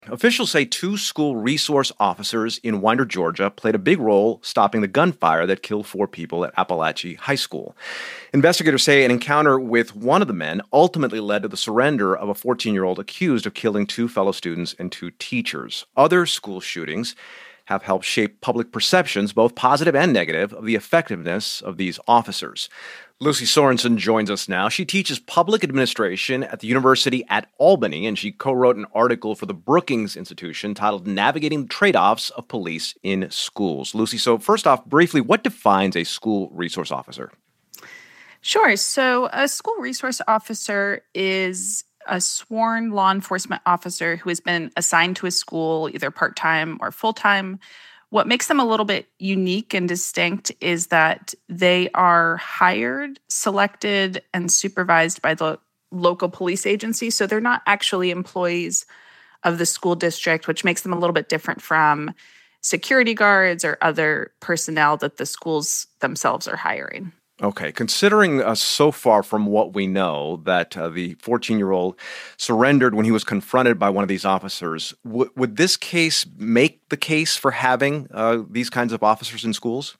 Officials say two school resource officers in Winder, Georgia, played a big role stopping the gunfire that killed 4 people at Appalachia High School. Investigators say an encounter with one of the men ultimately led to the surrender of a 14-year-old accused of killing 2 fellow students and 2 teachers. Other school shootings have helped shape public perceptions, both positive and negative, of the effectiveness of these officers. Lucy Sorensen joins us now. She teaches public administration at the University at Albany, and she co-wrote an article for the Brookings Institution titled Navigating the Trade-Offs of Police in Schools. Lucy, so first off, briefly, what defines a school resource officer? Sure. So a school resource officer is a sworn law enforcement officer who has been assigned to a school either part-time or full-time. What makes them a little bit unique and distinct is that they are hired, selected, and supervised by the local police agency. So they're not actually employees of the school district, which makes them a little bit different from security guards or other personnel that the schools themselves are hiring. Okay, considering so far from what we know that the 14-year-old surrendered when he was confronted by one of these officers, would this case make the case for having these kinds of officers in schools?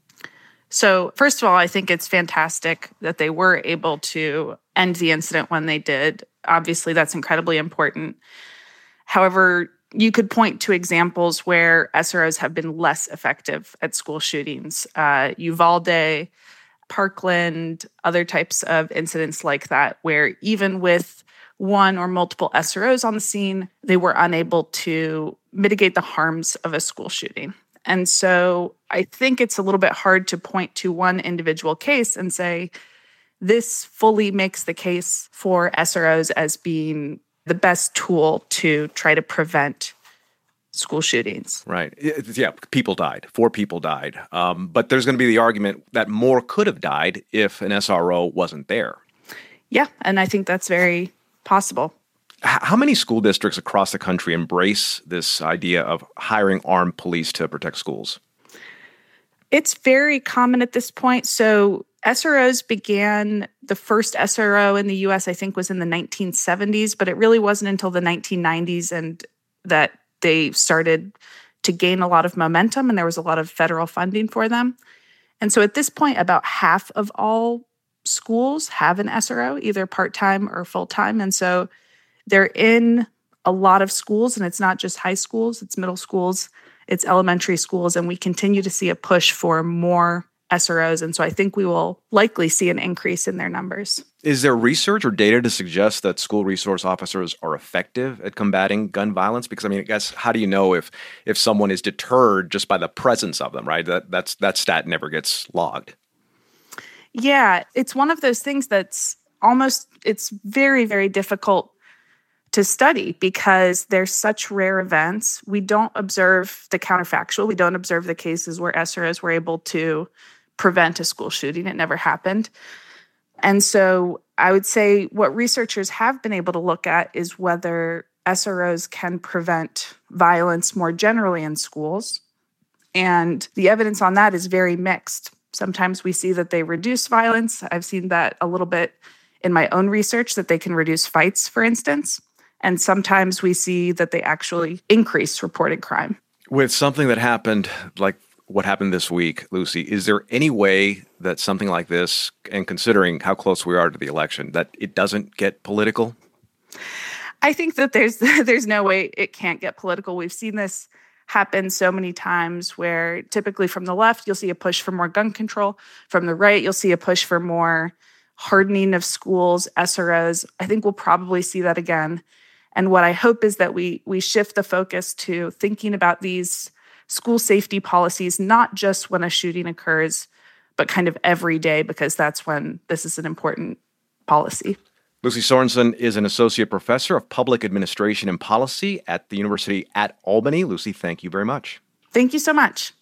So first of all, I think it's fantastic that they were able to end the incident when they did. Obviously, that's incredibly important. However, you could point to examples where SROs have been less effective at school shootings. Uvalde, Parkland, other types of incidents like that, where even with one or multiple SROs on the scene, they were unable to mitigate the harms of a school shooting. And so I think it's a little bit hard to point to one individual case and say, this fully makes the case for SROs as being the best tool to try to prevent school shootings. Right. Yeah, people died. 4 people died. But there's going to be the argument that more could have died if an SRO wasn't there. Yeah, and I think that's very possible. How many school districts across the country embrace this idea of hiring armed police to protect schools? It's very common at this point. So SROs began, the first SRO in the U.S., I think, was in the 1970s, but it really wasn't until the 1990s and that they started to gain a lot of momentum and there was a lot of federal funding for them. And so at this point, about half of all schools have an SRO, either part-time or full-time. And so they're in a lot of schools, and it's not just high schools, it's middle schools, it's elementary schools, and we continue to see a push for more SROs. And so I think we will likely see an increase in their numbers. Is there research or data to suggest that school resource officers are effective at combating gun violence? Because, I guess, how do you know if someone is deterred just by the presence of them, right? That stat never gets logged. Yeah, it's one of those things that's it's very, very difficult to study because there's such rare events. We don't observe the counterfactual. We don't observe the cases where SROs were able to prevent a school shooting. It never happened. And so I would say what researchers have been able to look at is whether SROs can prevent violence more generally in schools. And the evidence on that is very mixed. Sometimes we see that they reduce violence. I've seen that a little bit in my own research, that they can reduce fights, for instance. And sometimes we see that they actually increase reported crime. With something that happened like what happened this week, Lucy, is there any way that something like this, and considering how close we are to the election, that it doesn't get political? I think that there's no way it can't get political. We've seen this happen so many times where typically from the left, you'll see a push for more gun control. From the right, you'll see a push for more hardening of schools, SROs. I think we'll probably see that again. And what I hope is that we shift the focus to thinking about these school safety policies, not just when a shooting occurs, but kind of every day, because that's when this is an important policy. Lucy Sorensen is an associate professor of public administration and policy at the University at Albany. Lucy, thank you very much. Thank you so much.